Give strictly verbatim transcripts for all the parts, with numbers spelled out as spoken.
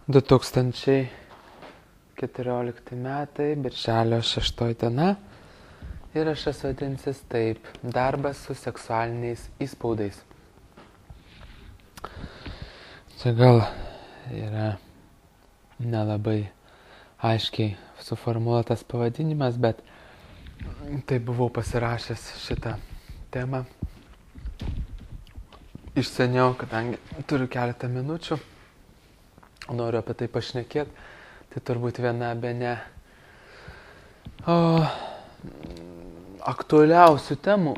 du tūkstančiai keturiolikti metai, birželio šeštoji diena. Įrašas vadinsis taip: darbas su seksualiniais įspaudais. Čia gal yra nelabai aiškiai suformuoluotas pavadinimas, bet tai buvau pasirašęs šitą temą iš seniau, kadangi turiu keletą minučių, noriu apie tai pašnekėti. Tai turbūt viena bene o, aktualiausių temų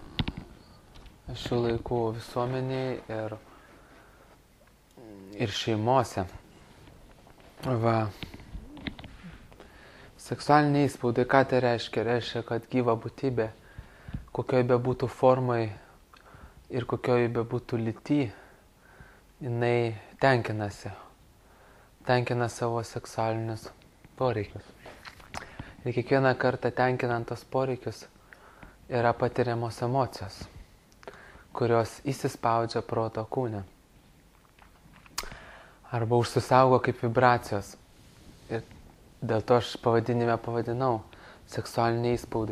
šių laikų visuomeniai ir, ir šeimose. Va. Seksualiniai įspaudai, ką tai reiškia? Reiškia, kad gyva būtybė, kokioj be būtų formai ir kokioj be būtų lyty, jinai tenkinasi. Tenkina savo seksualinius poreikius. Ir kiekvieną kartą tenkinant tos poreikius yra patiriamos emocijos, kurios įsispaudžia proto kūne. Arba užsisaugo kaip vibracijos. Ir dėl to aš pavadinime pavadinau seksualiniai įspaudai.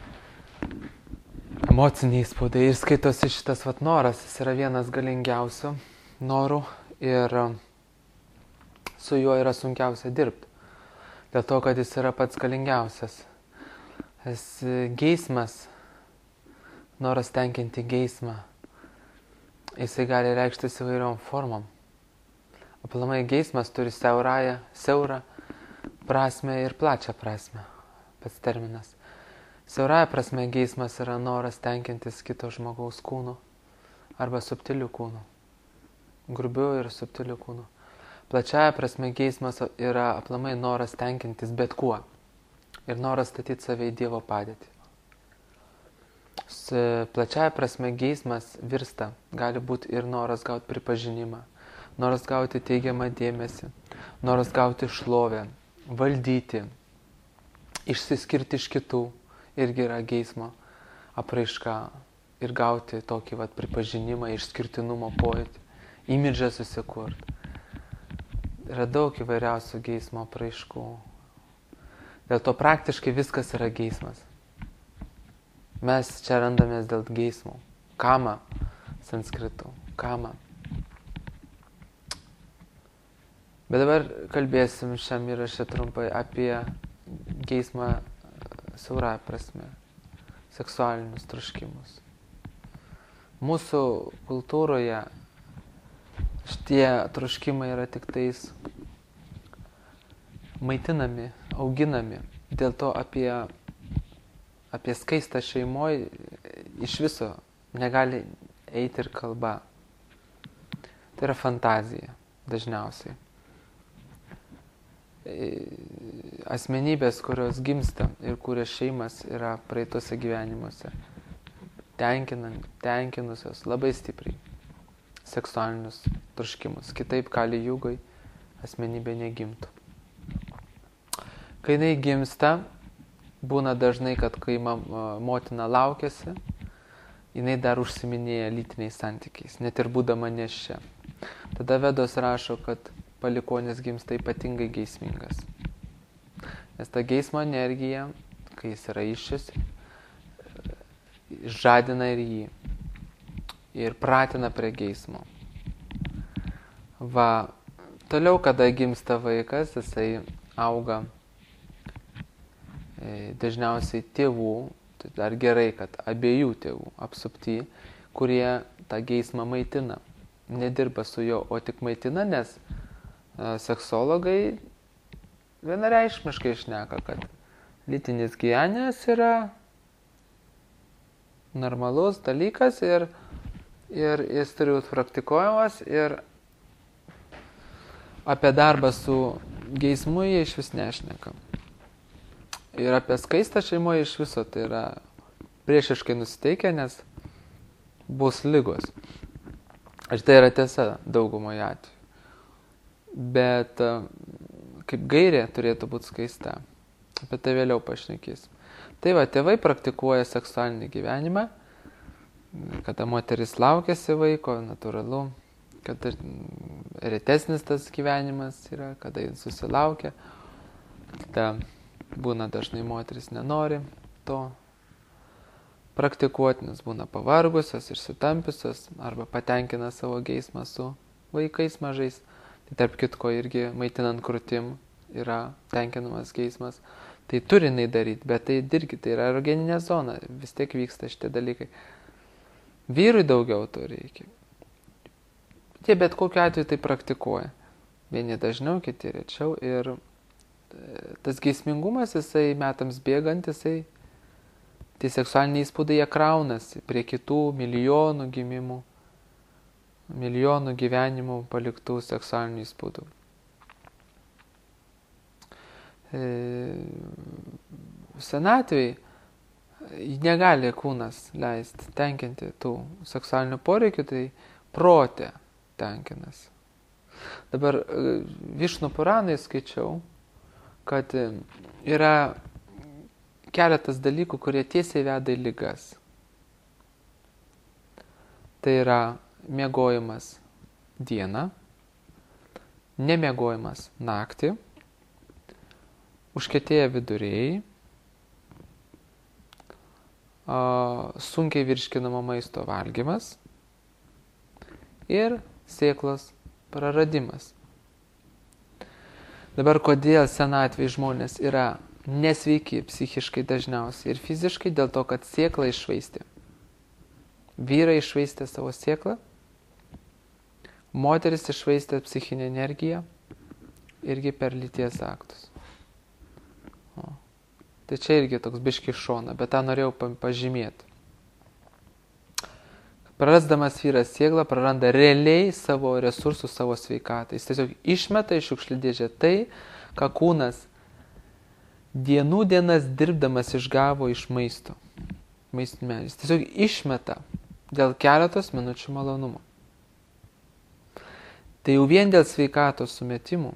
Emociniai įspaudai. Ir skaitosi šitas vat noras, jis yra vienas galingiausių norų ir su juo yra sunkiausia dirbti. Dėl to, kad jis yra pats galingiausias. Jis geismas, noras tenkinti geismą, jisai gali reikštis įvairiom formom. Aplamai geismas turi siaurąją, siaurą prasmę ir plačią prasmę, pats terminas. Siaurąja prasme geismas yra noras tenkintis kito žmogaus kūnu arba subtilių kūnų, grubių ir subtilių kūnų. Plačiaja prasme geismas yra aplamai noras tenkintis bet kuo ir noras statyti save į Dievo padėtį. Su plačiaja prasme geismas virsta, gali būti ir noras gauti pripažinimą, noras gauti teigiamą dėmesį, noras gauti šlovę, valdyti, išsiskirti iš kitų, irgi yra geismo apraiška, ir gauti tokį vat pripažinimą, išskirtinumo pojūtį, imidžą susikurti. Yra daug įvairiausių geismo apraiškų. Dėl to praktiškai viskas yra geismas. Mes čia randamės dėl geismų. Kama, sanskritų. Kama. Bet dabar kalbėsim šiam įraše trumpai apie geismą siaurąja prasme. Seksualinius troškimus. Mūsų kultūroje šitie troškimai yra tik tais maitinami, auginami. Dėl to apie, apie skaistą šeimoje iš viso negali eiti ir kalba. Tai yra fantazija dažniausiai. Asmenybės, kurios gimsta ir kuria šeimas, yra praeitose gyvenimuose tenkinusios labai stipriai seksualinius troškimus. Kitaip kali jūgai asmenybė negimtų. Kai jinai gimsta, būna dažnai, kad kai motina laukiasi, jinai dar užsiminėja lytiniais santykiais, net ir būdama nėščia. Tada Vedos rašo, kad palikuonis gimsta ypatingai geismingas. Nes ta geismo energija, kai jis yra iššis, žadina ir jį. Ir pratina prie geismo. Va, toliau, kada gimsta vaikas, jisai auga e, dažniausiai tėvų, tai dar gerai, kad abiejų tėvų apsupty, kurie tą geismą maitina. Nedirba su juo, o tik maitina, nes e, seksologai vienareikšmiškai šneka, kad lytinis gyvenimas yra normalus dalykas ir Ir jis turi būti praktikuojamas ir apie darbą su geismu jie iš vis nešneka. Ir apie skaistą šeimoje iš viso tai yra priešiškai nusiteikę, nes bus ligos. Ir tai yra tiesa daugumoje atveju. Bet kaip gairė turėtų būti skaista. Apie tai vėliau pašnekėsim. Tai va, tėvai praktikuoja seksualinį gyvenimą. Kada moteris laukiasi vaiko, natūralu, kad retesnis tas gyvenimas yra, kada jis susilaukia. Tada būna dažnai moteris nenori to praktikuoti, nes būna pavargusios ir sutampiusios, arba patenkina savo geismą su vaikais mažais. Tai tarp kitko irgi maitinant krūtim yra tenkinamas geismas. Tai turi jinai daryti, bet tai irgi tai yra erogeninė zona, vis tiek vyksta šitie dalykai. Vyrui daugiau to reikia. Jie bet kokiu atveju tai praktikuoja. Vieni dažniau, kiti rečiau. Ir tas geismingumas, jisai metams bėgant, jisai, tie seksualiniai įspūdai, jie kraunasi prie kitų milijonų gimimų, milijonų gyvenimų paliktų seksualinių įspūdų. E, senatvėj negali kūnas leisti tenkinti tų seksualinių poreikių, tai protė tenkinasi. Dabar Višnų Puranai skaičiau, kad yra keletas dalykų, kurie tiesiai veda į ligas. Tai yra miegojimas dieną, nemiegojimas naktį, užkietėję viduriai, sunkiai virškinamo maisto valgymas ir sėklos praradimas. Dabar kodėl senatvėj žmonės yra nesveiki psichiškai dažniausiai ir fiziškai, dėl to, kad sėklą iššvaistė. Vyrai iššvaistė savo sėklą, moteris iššvaistė psichinę energiją irgi per lyties aktus. O. Tai čia irgi toks biški šona, bet tą norėjau pažymėti. Prarasdamas vyras sėklą, praranda realiai savo resursų, savo sveikatą. Jis tiesiog išmeta iš šiukšliadėžę tai, ką kūnas dienų dienas dirbdamas išgavo iš maisto. Maistmenis. Tiesiog išmeta dėl keletos minučių malonumo. Tai jau vien dėl sveikatos sumetimų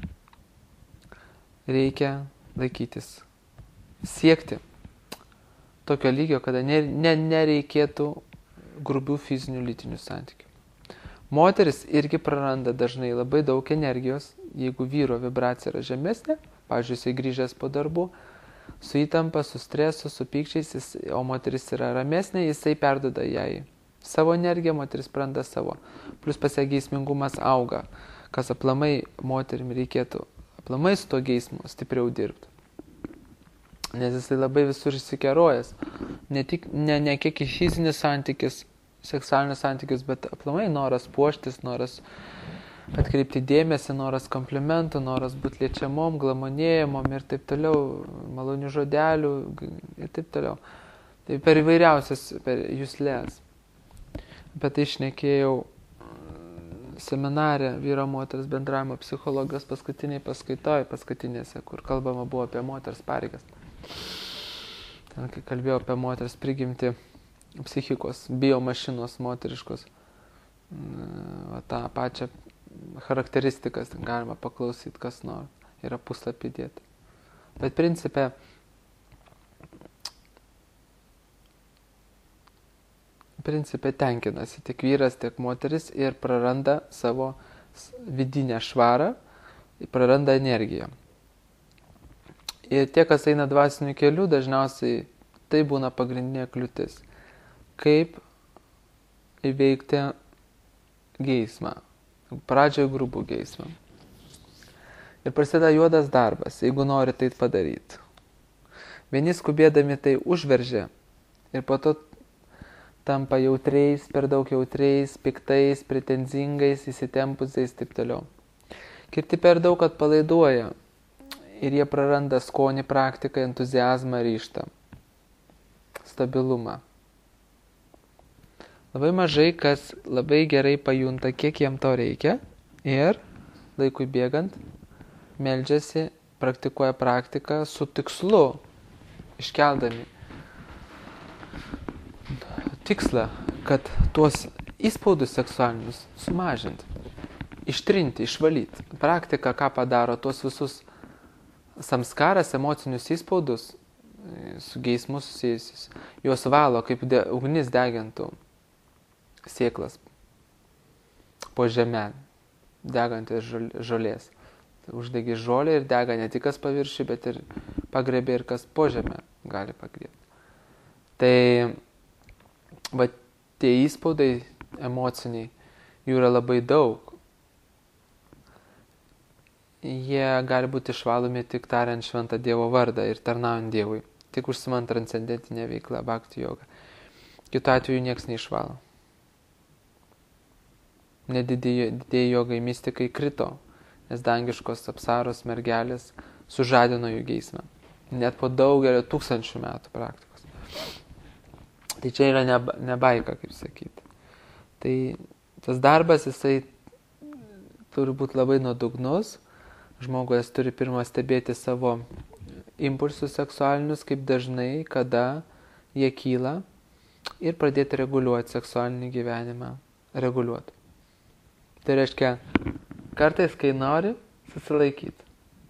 reikia laikytis, siekti tokio lygio, kada ne, ne, nereikėtų grubių fizinių lytinių santykių. Moteris irgi praranda dažnai labai daug energijos, jeigu vyro vibracija yra žemesnė, pavyzdžiui, jisai grįžęs po darbų, su įtampa, su stresu, su pykčiais, jis, o moteris yra ramesnė, jisai perduoda jai savo energiją, moteris praranda savo. Plus pas ją geismingumas auga, kas aplamai moterim reikėtų aplamai su to geismu stipriau dirbti. Nes jisai labai visur įsikerojas. Ne, tik, ne, ne kiek į fizinis santykis, seksualinius santykius, bet aplamai noras puoštis, noras atkreipti dėmesį, noras komplimentų, noras būti liečiamom, glamonėjamom ir taip toliau, malonių žodelių ir taip toliau. Tai per įvairiausias, per juslės. Apie tai šnekėjau seminare vyro moters bendravimo psichologijos paskutiniai paskaitoj, paskutinėse, kur kalbama buvo apie moters pareigas. Ten, kai kalbėjau apie moters prigimti psichikos, biomašinos moteriškos, va, tą pačią charakteristikas galima paklausyti, kas nori, yra puslapį dėti. Bet principe, principe tenkinasi tiek vyras, tiek moteris ir praranda savo vidinę švarą, praranda energiją. Ir tie, kas eina dvasiniu keliu, dažniausiai tai būna pagrindinė kliūtis. Kaip įveikti geismą. Pradžioje grubų geismą. Ir prasideda juodas darbas, jeigu nori tai padaryti. Vieni skubėdami tai užveržia ir po to tampa jautriais, per daug jautriais, piktais, pretenzingais, įsitempusiais, taip toliau. Kiti per daug atpalaiduoja. Ir jie praranda skonį, praktiką, entuziazmą, ryžtą, stabilumą. Labai mažai kas labai gerai pajunta, kiek jiem to reikia ir laikui bėgant meldžiasi, praktikuoja praktiką su tikslu, iškeldami tikslą, kad tuos įspaudus seksualinius sumažinti, ištrinti, išvalyti. Praktika, ką padaro, tuos visus samskaras, emocinius įspaudus su geismu susijusius, juos valo, kaip de, ugnis degintų sėklas. po žemę, degantis žolės. Uždegi žolę ir dega ne tik kas paviršių, bet ir pagrebė ir kas po žemę gali pagriebti. Tai va, tie įspaudai emociniai, jų yra labai daug. Jie gali būti išvalomi tik tariant šventą Dievo vardą ir tarnaujant Dievui, tik užsimant transcendentinę veiklą, bhakti jogą. Kitu atveju nieks neišvalo. Nedidėjai jogai mystikai krito, nes dangiškos apsaros mergelės sužadino jų geismą. Net po daugelio tūkstančių metų praktikos. Tai čia yra ne, ne baika, kaip sakyti. Tai tas darbas, jisai turi būti labai nuodugnus. Žmogus turi pirmą stebėti savo impulsus seksualinius, kaip dažnai, kada jie kyla, ir pradėti reguliuoti seksualinį gyvenimą. Reguliuoti. Tai reiškia, kartais, kai nori, susilaikyti.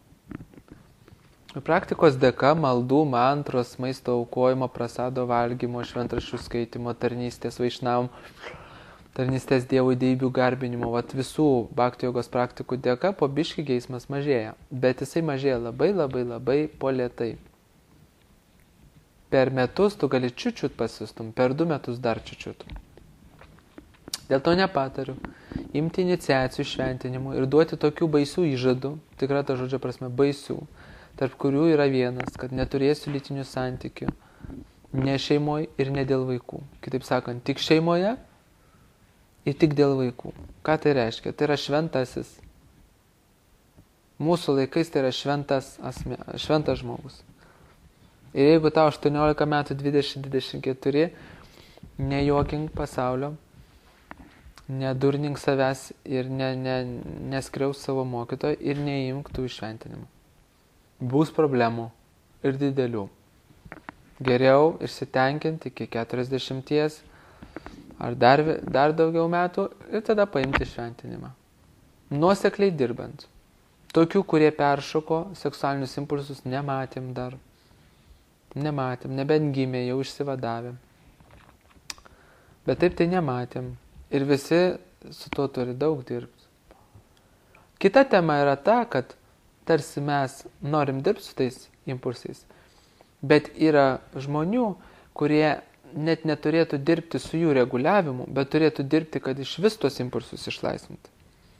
Praktikos dėka maldų, mantros, maisto aukojimo, prasado valgymo, šventraščių skaitimo, tarnystės vaišnavom, tarnystės Dievo dievybių garbinimo, vat visų bhakti jogos praktikų dėka po biškį geismas mažėja. Bet jisai mažėja labai, labai, labai po lėtai. Per metus tu gali čiučiut pasistum, per du metus dar čiučiut. Dėl to nepatariu imti iniciacijų šventinimų ir duoti tokių baisių įžadų, tikra ta žodžio prasme baisių, tarp kurių yra vienas, kad neturėsiu lytinių santykių, ne šeimoje ir ne dėl vaikų. Kitaip sakant, tik šeimoje ir tik dėl vaikų. Ką tai reiškia? Tai yra šventasis. Mūsų laikais tai yra šventas, asme, šventas žmogus. Ir jeigu tau aštuoniolika metų, dvidešimt dvidešimt keturi, nejuokink pasaulio, nedurnink savęs ir ne, ne, neskriaus savo mokytojo ir neimk tų išventinimų. Bus problemų ir didelių. Geriau išsitenkinti iki keturiasdešimties ar dar, dar daugiau metų ir tada paimti šventinimą. Nuosekliai dirbant. Tokių, kurie peršoko seksualinius impulsus, nematėm dar. Nematėm, nebent gimė, jau išsivadavėm. Bet taip tai nematėm. Ir visi su tuo turi daug dirbti. Kita tema yra ta, kad tarsi mes norim dirbti su tais impulsais, bet yra žmonių, kurie net neturėtų dirbti su jų reguliavimu, bet turėtų dirbti, kad iš vis tos impulsus išlaisvinti.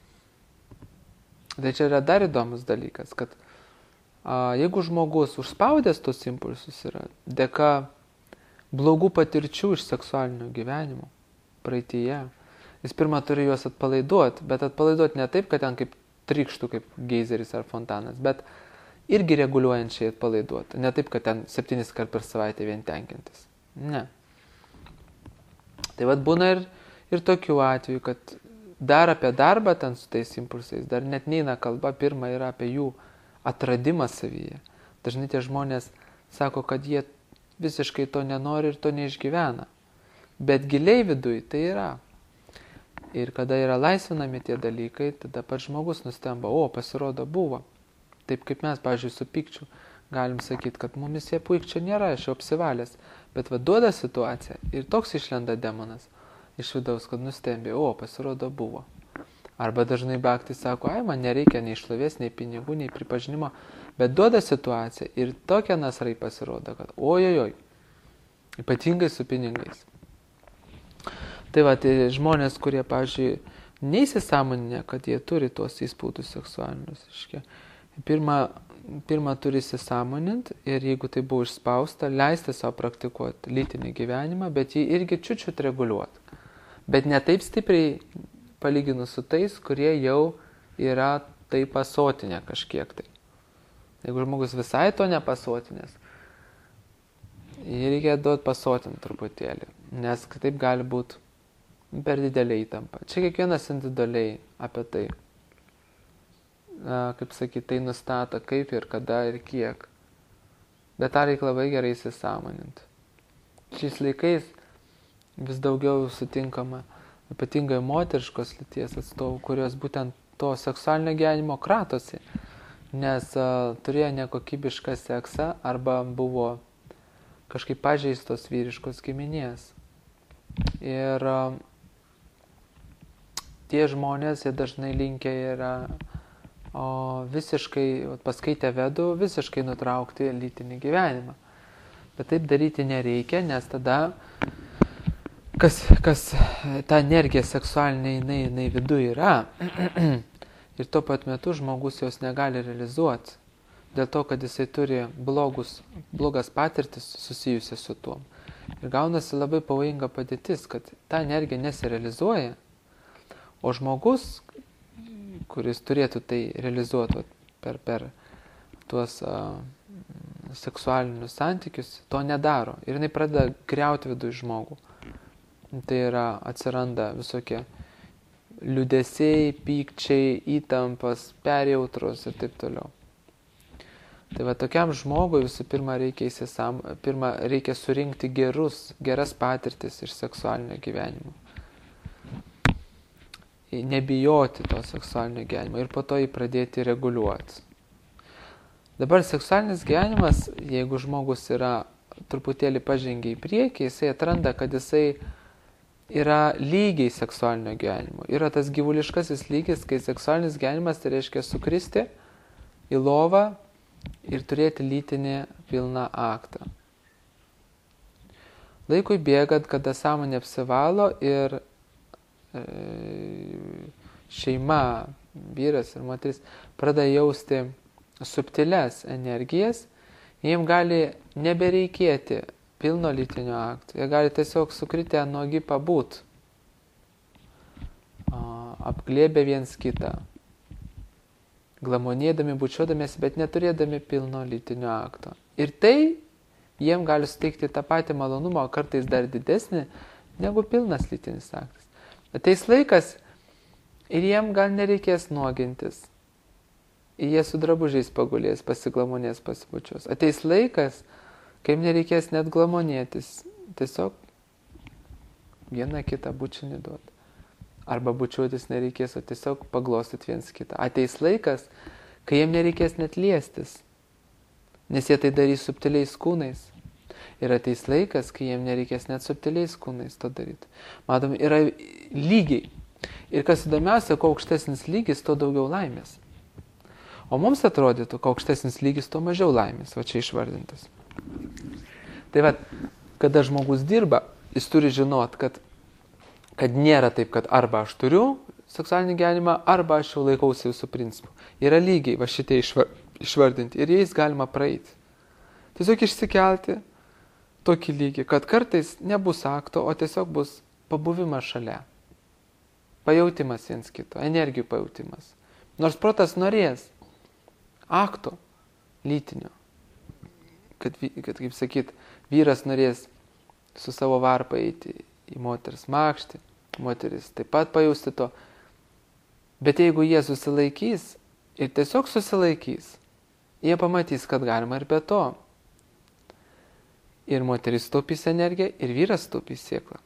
Tai čia yra dar įdomus dalykas, kad a, jeigu žmogus užspaudęs tos impulsus yra dėka blogų patirčių iš seksualinio gyvenimo praeityje, jis pirmą turi juos atpalaiduoti, bet atpalaiduoti ne taip, kad ten kaip trykštų, kaip geizeris ar fontanas, bet irgi reguliuojančiai atpalaiduoti. Ne taip, kad ten septynis kart per savaitę vien tenkintis. Ne. Tai vat būna ir, ir tokių atvejų, kad dar apie darbą ten su tais impulsais, dar net neina kalba, pirma yra apie jų atradimą savyje. Dažnai tie žmonės sako, kad jie visiškai to nenori ir to neišgyvena. Bet giliai viduj tai yra. Ir kada yra laisvinami tie dalykai, tada pats žmogus nustemba, o, pasirodo buvo. Taip kaip mes, pavyzdžiui, su pykčiu galim sakyti, kad mumis jie pykčio nėra, aš jau apsivalęs. Bet va duoda situaciją ir toks išlenda demonas iš vidaus, kad nustembė, o, pasirodo buvo. Arba dažnai bhakti sako, ai, man nereikia nei šlovės, nei pinigų, nei pripažinimo, bet duoda situaciją ir tokia nasrai pasirodo, kad ojojoj, ypatingai su pinigais. Tai va, tai žmonės, kurie, pavyzdžiui, neįsisąmoninę, kad jie turi tuos įspaudus seksualinius. Iškia. Pirma, pirma turi įsisąmoninti ir jeigu tai buvo išspausta, leisti savo praktikuoti lytinį gyvenimą, bet jį irgi čiučiut reguliuoti. Bet ne taip stipriai palyginus su tais, kurie jau yra tai pasotinę kažkiek tai. Jeigu žmogus visai to nepasotinės, jį reikia duoti pasotinti truputėlį, nes kitaip gali būti per didelė įtampa. Čia kiekvienas individualiai apie tai, kaip sakyti, tai nustato kaip ir kada ir kiek. Bet tą reikia labai gerai įsisąmoninti. Šiais laikais vis daugiau sutinkama ypatingai moteriškos lyties atstovų, kurios būtent to seksualinio gyvenimo kratosi, nes uh, turėjo nekokybišką seksą arba buvo kažkaip pažeistos vyriškos giminės. Ir uh, tie žmonės, jie dažnai linkę yra o visiškai, paskaitę vedų, visiškai nutraukti lytinį gyvenimą. Bet taip daryti nereikia, nes tada, kas, kas ta energija seksualinė, jinai, jinai viduje yra, ir tuo pat metu žmogus jos negali realizuoti, dėl to, kad jisai turi blogus, blogas patirtis susijusias su tuom. Ir gaunasi labai pavojinga padėtis, kad ta energija nesirealizuoja, o žmogus, kuris turėtų tai realizuoti per, per tuos a, seksualinius santykius, to nedaro. Ir jinai pradeda griauti vidų žmogų. Tai yra, atsiranda visokie liūdesiai, pykčiai, įtampas, perjautros ir taip toliau. Tai va, tokiam žmogui visų pirma reikia, įsisam, pirma, reikia surinkti gerus, geras patirtis iš seksualinio gyvenimo. Nebijoti to seksualinio gyvenimo ir po to jį pradėti reguliuoti. Dabar seksualinis gyvenimas, jeigu žmogus yra truputėlį pažengę į priekį, jisai atranda, kad jisai yra lygiai seksualinio gyvenimo. Yra tas gyvuliškasis lygis, kai seksualinis gyvenimas tai reiškia sukristi į lovą ir turėti lytinį pilną aktą. Laikui bėgant, kada sąmonė apsivalo ir e, šeima, vyras ir moteris pradeda jausti subtiles energijas, jiems gali nebereikėti pilno lytinio akto. Jie gali tiesiog sukritę nuogi pabūt, apglėbę viens kitą, glamonėdami, bučiuodamėsi, bet neturėdami pilno lytinio akto. Ir tai jiem gali suteikti tą patį malonumą, o kartais dar didesnį, negu pilnas lytinis aktas. Ateis laikas ir jiem gal nereikės nuogintis. Jie su drabužiais pagulės, pasiglamonės, pasibučios. Ateis laikas, kai jiem nereikės net glamonėtis. Tiesiog vieną kitą bučinį duoti. Arba bučiuotis nereikės, o tiesiog paglostyti viens kitą. Ateis laikas, kai jiem nereikės net liestis, nes jie tai darys subtiliais kūnais. Ir ateis laikas, kai jiem nereikės net subtiliais kūnais to daryti. Matom, yra lygiai. Ir kas įdomiausia, kuo aukštesnis lygis, tuo daugiau laimės. O mums atrodytų, kuo aukštesnis lygis, tuo mažiau laimės. Va čia išvardintas. Tai va, kada žmogus dirba, jis turi žinot, kad kad nėra taip, kad arba aš turiu seksualinį gyvenimą, arba aš jau laikausi visų principų. Yra lygiai va šitie išvardinti ir jais galima praeiti. Tiesiog išsikelti tokį lygį, kad kartais nebus akto, o tiesiog bus pabuvimas šalia. Pajautimas viens kito, energijų pajautimas. Nors protas norės akto lytinio. Kad, kad kaip sakyt, vyras norės su savo varpa eiti į moters makštį, moteris taip pat pajausti to. Bet jeigu jie susilaikys ir tiesiog susilaikys, jie pamatys, kad galima ir be to. Ir moteris taupys energiją, ir vyras taupys sėklą.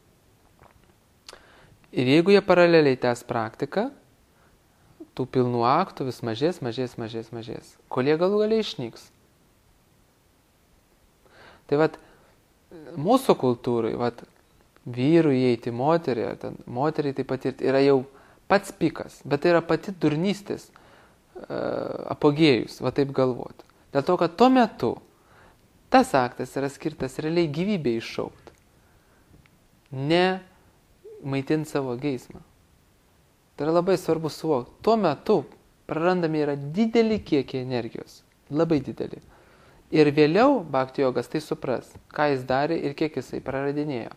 Ir jeigu jie paraleliai tęs praktiką, tų pilnų aktų vis mažės, mažės, mažės, mažės, kol jie galų galiai išnyks. Tai vat, mūsų kultūrai, vat, vyrų įeiti moterį, ar ten moteriai tai patirti, yra jau pats pikas, bet tai yra pati durnystės uh, apogėjus, va taip galvoti. Dėl to, kad tuo metu tas aktas yra skirtas realiai gyvybei iššaukti, ne maitinti savo geismą. Tai yra labai svarbu suvokti. Tuo metu prarandami yra dideli kiekiai energijos, labai dideli. Ir vėliau bhakti jogas tai supras, ką jis darė ir kiek jisai praradinėjo.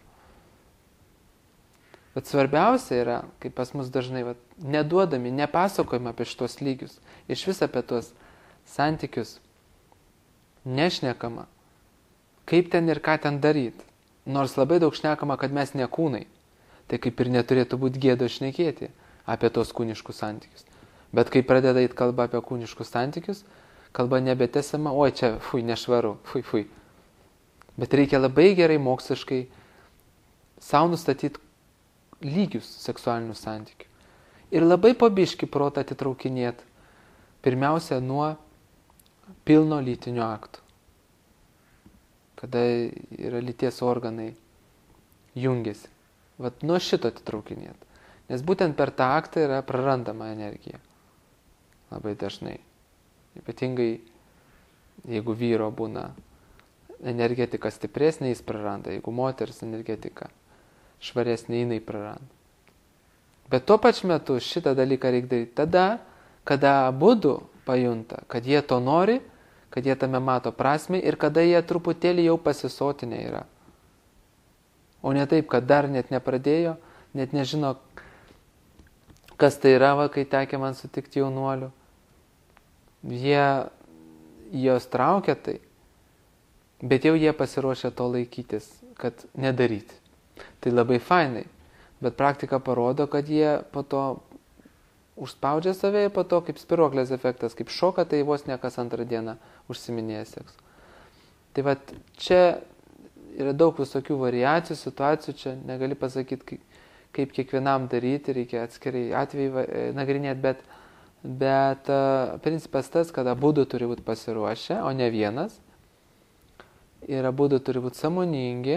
Bet svarbiausia yra, kaip pas mus dažnai, vat, neduodami, nepasakojame apie šitos lygius, iš vis apie tuos santykius nešnekama, kaip ten ir ką ten daryti. Nors labai daug šnekama, kad mes ne kūnai, tai kaip ir neturėtų būti gėdo šnekėti apie tos kūniškus santykius. Bet kai pradeda eit kalba apie kūniškus santykius, kalba nebetesama, oi čia, fui, nešvaru, fui, fui. Bet reikia labai gerai moksliškai savo nustatyti lygius seksualinių santykių. Ir labai pabiški protą atitraukinėti pirmiausia nuo pilno lytinio akto. Kada yra lyties organai jungiasi. Vat nuo šito atitraukinėti. Nes būtent per tą aktą yra prarandama energija. Labai dažnai. Ypatingai, jeigu vyro būna energetika stipresnė, jis praranda. Jeigu moters energetika švaresnė, jinai praranda. Bet tuo pačiu metu šitą dalyką reikia daryti tada, kada abudu pajunta, kad jie to nori, kad jie tame mato prasmę ir kada jie truputėlį jau pasisotinę yra. O ne taip, kad dar net nepradėjo, net nežino, kas tai yra, va, kai tekė man sutikti jaunuolių. Jie jos traukia tai, bet jau jie pasiruošę to laikytis, kad nedaryti. Tai labai fainai, bet praktika parodo, kad jie po to užspaudžia save ir po to kaip spiruoklės efektas, kaip šoka, tai vos ne kas antrą dieną užsiminėja seksu. Tai va, čia yra daug visokių variacijų, situacijų, čia negali pasakyti, kaip, kaip kiekvienam daryti, reikia atskirai atvejai nagrinėti, bet, bet uh, principas tas, kad abudu turi būti pasiruošę, o ne vienas. Ir abudu turi būti sąmoningi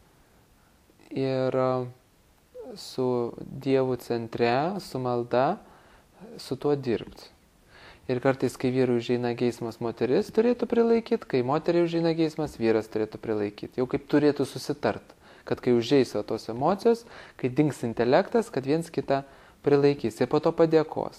ir uh, su Dievu centre, su malda, su tuo dirbti. Ir kartais, kai vyrui užeina geismas, moteris turėtų prilaikyti, kai moteriai užeina geismas, vyras turėtų prilaikyti. Jau kaip turėtų susitart, kad kai užeis tos emocijos, kai dings intelektas, kad viens kitą prilaikys ir po to padėkos.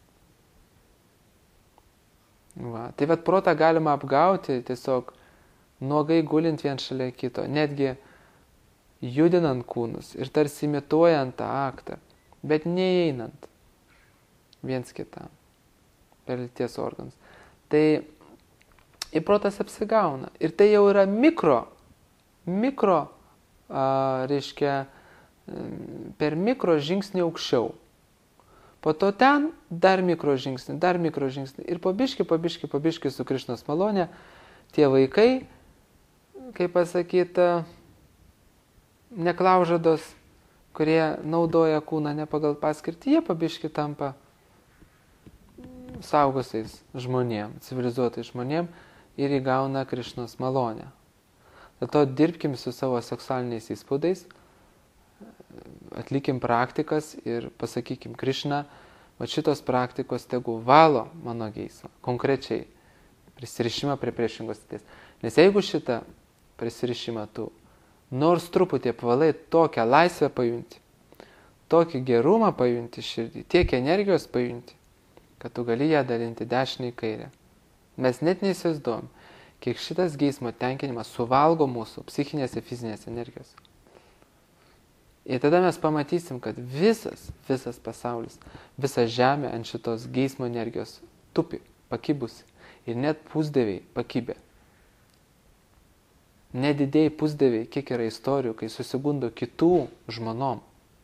Va. Tai vat protą galima apgauti tiesiog nuogai gulint vien šalia kito, netgi judinant kūnus ir tarsi imituojant tą aktą, bet neįeinant viens kitam per lyties organus. Tai ir protas apsigauna. Ir tai jau yra mikro, mikro, a, reiškia, per mikro žingsnį aukščiau. Po to ten dar mikro žingsnį, dar mikro žingsnį. Ir po biškį, po biškį, po biškį su Krišnos malonė tie vaikai, kaip pasakyta, neklaužados, kurie naudoja kūną ne pagal paskirtį, jie po biškį tampa saugusiais žmonėm, civilizuotais žmonėm ir įgauna Krišnos malonę. Dėl to dirbkim su savo seksualiniais įspūdais, atlikim praktikas ir pasakykim, Krišna, va šitos praktikos tegu valo mano geismą, konkrečiai prisirišimą prie priešingos lyties. Nes jeigu šitą prisirišimą tu nors truputį apvalai, tokią laisvę pajunti, tokį gerumą pajunti širdį, tiek energijos pajunti, kad tu gali ją dalinti dešinį į kairę. Mes net neįsivaizduojam, kiek šitas geismo tenkinimas suvalgo mūsų psichinės ir fizinės energijos. Ir tada mes pamatysim, kad visas, visas pasaulis, visa žemė ant šitos geismo energijos tupi, pakibusi. Ir net pusdieviai pakibė. Nedidėjai pusdieviai, kiek yra istorijų, kai susigundo kitų žmonom.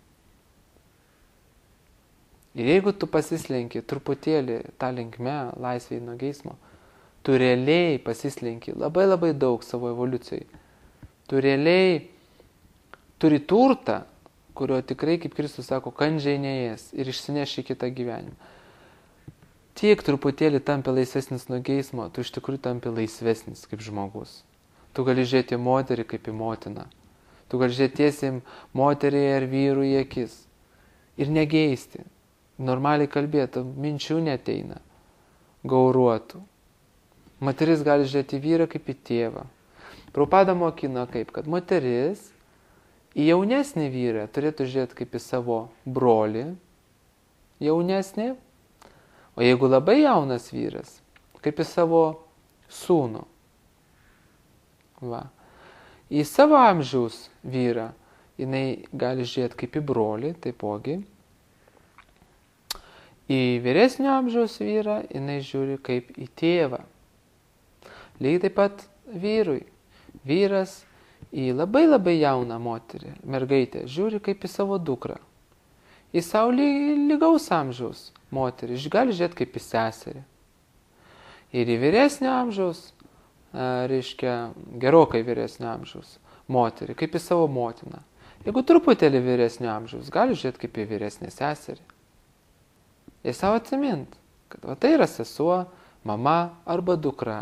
Ir jeigu tu pasislenki truputėlį tą linkme, laisvėj nuo geismo, tu realiai pasislenki labai labai daug savo evoliucijai. Tu realiai turi turtą, kurio tikrai, kaip Kristus sako, kandžiai neės ir išsineši į kitą gyvenimą. Tiek truputėlį tampi laisvesnis nuo geismo, tu iš tikrųjų tampi laisvesnis kaip žmogus. Tu gali žiūrėti moterį kaip į motiną. Tu gali žiūrėti tiesiai moteriai ar vyrui į akis. Ir negeisti. Normaliai kalbėtų, minčių neteina, gauruotų. Moteris gali žiūrėti vyrą kaip į tėvą. Prabhupada mokino kaip, kad moteris į jaunesnį vyrą turėtų žiūrėti kaip į savo brolį, jaunesnį, o jeigu labai jaunas vyras, kaip į savo sūnų. Va. Į savo amžiaus vyrą jinai gali žiūrėti kaip į brolį, taipogi. Į vyresnio amžiaus vyrą jinai žiūri kaip į tėvą. Lygiai taip pat vyrui. Vyras į labai labai jauną moterį, mergaitę, žiūri kaip į savo dukrą. Į savo lygaus amžiaus moterį gali žiūrėti kaip į seserį. Ir į vyresnio amžiaus, reiškia gerokai vyresnio amžiaus moterį, kaip į savo motiną. Jeigu truputėlį vyresnio amžiaus, gali žiūrėti kaip į vyresnę seserį. Ir savo atsimint, kad va, tai yra sesuo, mama arba dukra.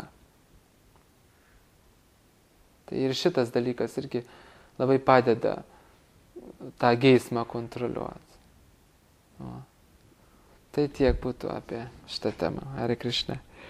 Tai ir šitas dalykas irgi labai padeda tą geismą kontroliuoti. O. Tai tiek būtų apie šitą temą. Hare Krishna.